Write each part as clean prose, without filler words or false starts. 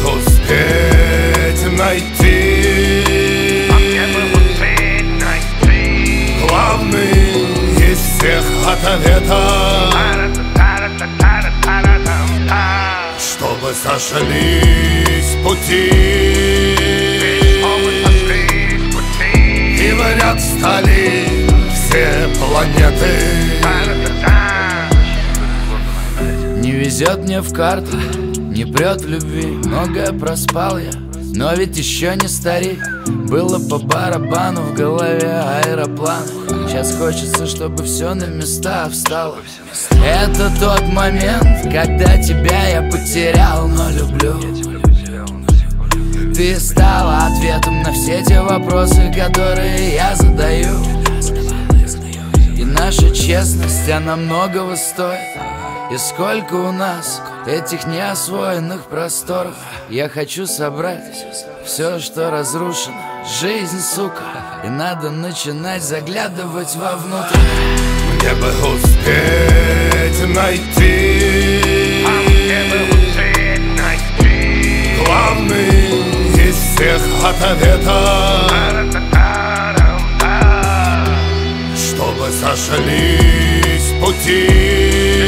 успеть найти, главный из всех ответов, чтобы сошлись пути, и в ряд стали все планеты. Не везет мне в карты, не прет в любви, многое проспал я, но ведь еще не старик. Было по барабану в голове аэроплан. Сейчас хочется, чтобы все на места встало. Это тот момент, когда тебя я потерял, но люблю. Ты стала ответом на все те вопросы, которые я задаю. И наша честность, она многого стоит. И сколько у нас этих неосвоенных просторов. Я хочу собрать все, что разрушено. Жизнь, сука, и надо начинать заглядывать вовнутрь. Мне бы успеть найти, главный из всех ответов, чтобы сошлись пути,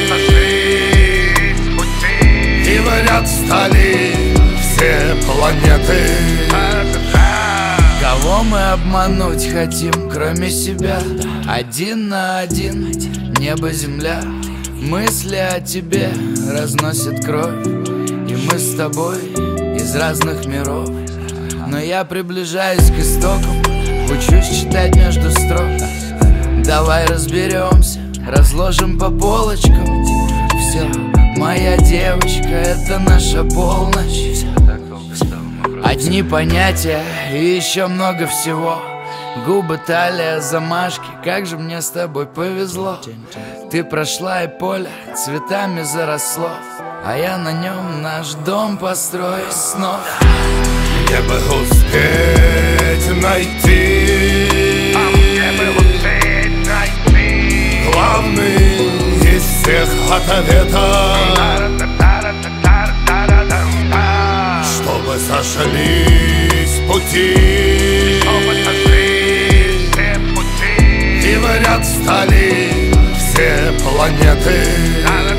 и в ряд стали все планеты. Кого мы обмануть хотим, кроме себя? Один на один, небо, земля. Мысли о тебе разносят кровь, и мы с тобой из разных миров. Но я приближаюсь к истокам, учусь читать между строк. Давай разберемся, разложим по полочкам. Все, моя девочка, это наша полночь. Одни понятия и еще много всего. Губы, талия, замашки, как же мне с тобой повезло. Ты прошла и поле цветами заросло, а я на нем наш дом построю снова. Мне бы успеть найти, главный из всех ответов, чтобы сошлись пути, и в ряд стали все планеты.